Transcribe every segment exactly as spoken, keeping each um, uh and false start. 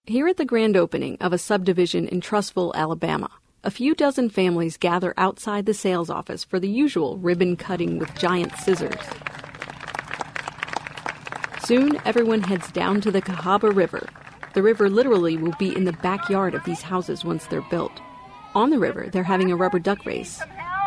Here at the grand opening of a subdivision in Trussville, Alabama, a few dozen families gather outside the sales office for the usual ribbon cutting with giant scissors. Soon, everyone heads down to the Cahaba River. The river literally will be in the backyard of these houses once they're built. On the river, they're having a rubber duck race.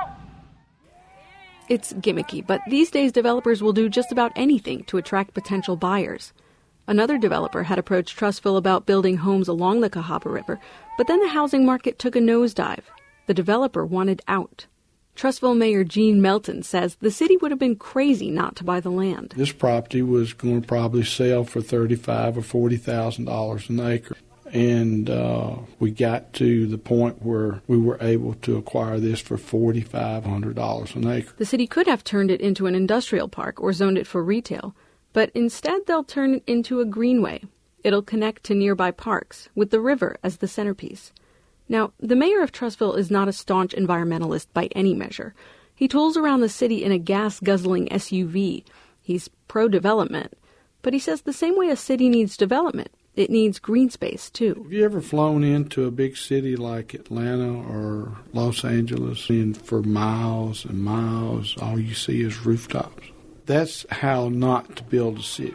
It's gimmicky, but these days developers will do just about anything to attract potential buyers. Another developer had approached Trussville about building homes along the Cahaba River, but then the housing market took a nosedive. The developer wanted out. Trussville Mayor Gene Melton says the city would have been crazy not to buy the land. This property was going to probably sell for thirty-five thousand dollars or forty thousand dollars an acre. And uh, we got to the point where we were able to acquire this for four thousand five hundred dollars an acre. The city could have turned it into an industrial park or zoned it for retail, but instead they'll turn it into a greenway. It'll connect to nearby parks, with the river as the centerpiece. Now, the mayor of Trussville is not a staunch environmentalist by any measure. He tools around the city in a gas-guzzling S U V. He's pro-development. But he says the same way a city needs development, it needs green space, too. Have you ever flown into a big city like Atlanta or Los Angeles, and for miles and miles, all you see is rooftops? That's how not to build a city.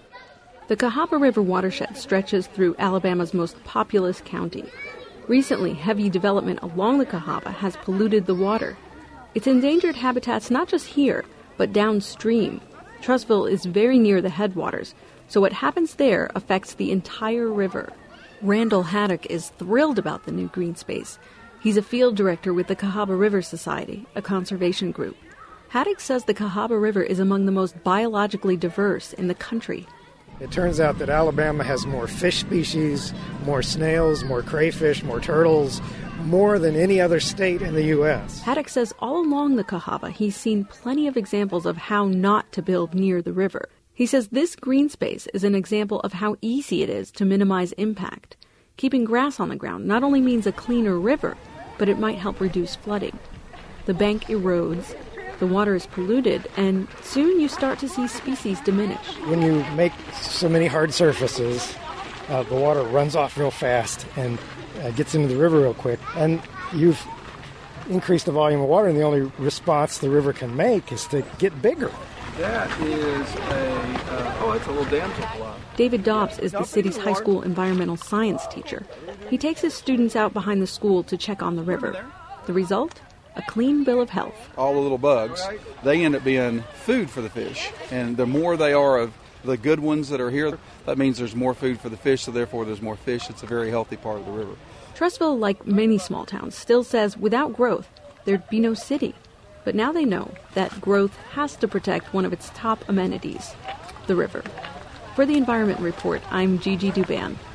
The Cahaba River watershed stretches through Alabama's most populous county. Recently, heavy development along the Cahaba has polluted the water. It's endangered habitats not just here, but downstream. Trussville is very near the headwaters, so what happens there affects the entire river. Randall Haddock is thrilled about the new green space. He's a field director with the Cahaba River Society, a conservation group. Haddock says the Cahaba River is among the most biologically diverse in the country. It turns out that Alabama has more fish species, more snails, more crayfish, more turtles, more than any other state in the U S Haddock says all along the Cahaba, he's seen plenty of examples of how not to build near the river. He says this green space is an example of how easy it is to minimize impact. Keeping grass on the ground not only means a cleaner river, but it might help reduce flooding. The bank erodes, the water is polluted, and soon you start to see species diminish. When you make so many hard surfaces, uh, the water runs off real fast and uh, gets into the river real quick. And you've increased the volume of water, and the only response the river can make is to get bigger. That is a, uh, oh, it's a little damselfly. David Dobbs is the city's high school environmental science teacher. He takes his students out behind the school to check on the river. The result? A clean bill of health. All the little bugs, they end up being food for the fish. And the more they are of the good ones that are here, that means there's more food for the fish, so therefore there's more fish. It's a very healthy part of the river. Trussville, like many small towns, still says without growth, there'd be no city. But now they know that growth has to protect one of its top amenities, the river. For the Environment Report, I'm Gigi Duban.